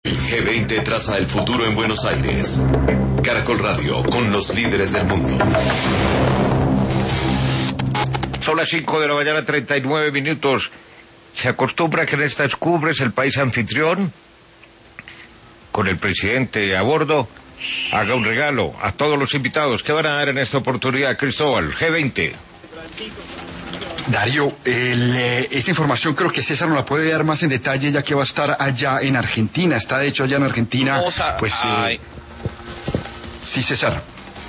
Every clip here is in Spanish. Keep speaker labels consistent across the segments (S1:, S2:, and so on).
S1: El G20 traza el futuro en Buenos Aires. Caracol Radio, con los líderes del mundo.
S2: Son las 5 de la mañana, 39 minutos. Se acostumbra que en estas cumbres el país anfitrión, con el presidente a bordo, haga un regalo a todos los invitados. ¿Qué van a dar en esta oportunidad, Cristóbal? G20.
S3: Darío, esa información creo que César nos la puede dar más en detalle, ya que va a estar allá en Argentina. Está de hecho allá en Argentina. Pues sí, César.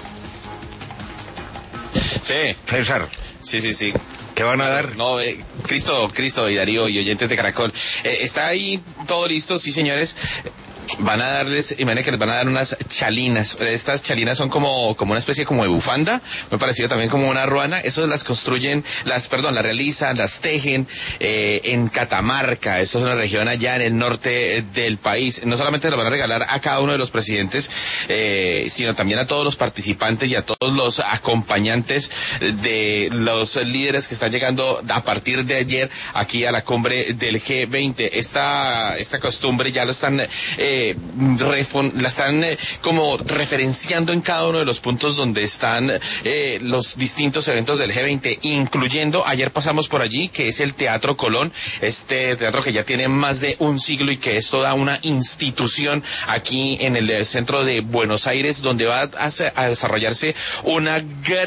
S4: Sí.
S2: César.
S4: Sí.
S2: ¿Qué van a dar?
S4: No, Cristo y Darío y oyentes de Caracol. Está ahí todo listo, sí, señores. Van a darles, imagínense que les van a dar unas chalinas. Estas chalinas son como una especie como de bufanda, muy parecido también como una ruana. Eso las construyen, las realizan, las tejen en Catamarca. Esto es una región allá en el norte del país. No solamente las van a regalar a cada uno de los presidentes, sino también a todos los participantes y a todos los acompañantes de los líderes que están llegando a partir de ayer aquí a la cumbre del G20. Esta costumbre ya lo están la están como referenciando en cada uno de los puntos donde están los distintos eventos del G20, incluyendo, ayer pasamos por allí, que es el Teatro Colón, este teatro que ya tiene más de un siglo y que es toda una institución aquí en el centro de Buenos Aires, donde va a desarrollarse una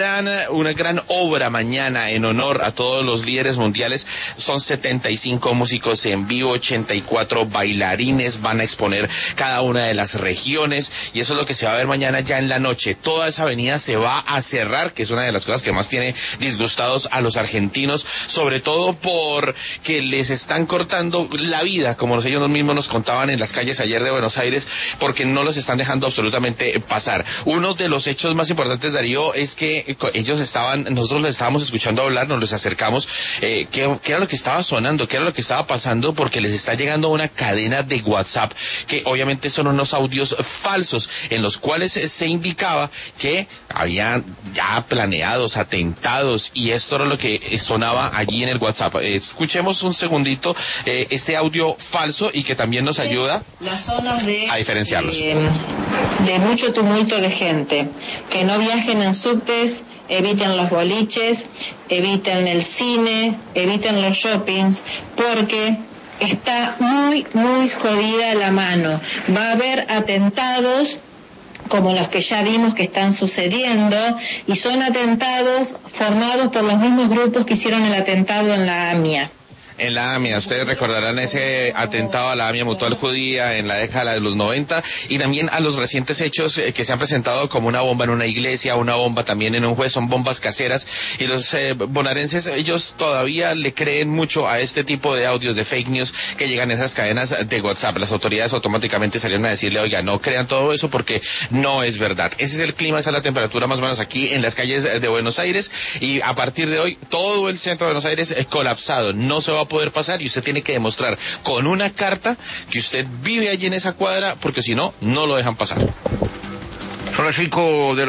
S4: gran obra mañana en honor a todos los líderes mundiales. Son 75 músicos en vivo, 84 bailarines, van a exponer cada una de las regiones, y eso es lo que se va a ver mañana ya en la noche. Toda esa avenida se va a cerrar, que es una de las cosas que más tiene disgustados a los argentinos, sobre todo porque les están cortando la vida, como ellos mismos nos contaban en las calles ayer de Buenos Aires, porque no los están dejando absolutamente pasar. Uno de los hechos más importantes, Darío, es que nosotros les estábamos escuchando hablar, nos les acercamos, qué era lo que estaba sonando, qué era lo que estaba pasando, porque les está llegando una cadena de WhatsApp que obviamente son unos audios falsos en los cuales se indicaba que había ya planeados atentados, y esto era lo que sonaba allí en el WhatsApp. Escuchemos un segundito este audio falso y que también nos ayuda a diferenciarlos.
S5: De mucho tumulto de gente, que no viajen en subtes, eviten los boliches, eviten el cine, eviten los shoppings, porque está muy jodida la mano. Va a haber atentados como los que ya vimos que están sucediendo, y son atentados formados por los mismos grupos que hicieron el atentado en la AMIA.
S4: En la AMIA, ustedes recordarán ese atentado a la AMIA Mutual Judía en la década de los 90, y también a los recientes hechos que se han presentado como una bomba en una iglesia, una bomba también en un juez, son bombas caseras, y los bonaerenses, ellos todavía le creen mucho a este tipo de audios de fake news que llegan en esas cadenas de WhatsApp. Las autoridades automáticamente salieron a decirle, oiga, no crean todo eso porque no es verdad. Ese es el clima, esa es la temperatura más o menos aquí en las calles de Buenos Aires, y a partir de hoy todo el centro de Buenos Aires es colapsado, no se va a poder pasar, y usted tiene que demostrar con una carta que usted vive allí en esa cuadra, porque si no, no lo dejan pasar.
S2: Son las 5 de la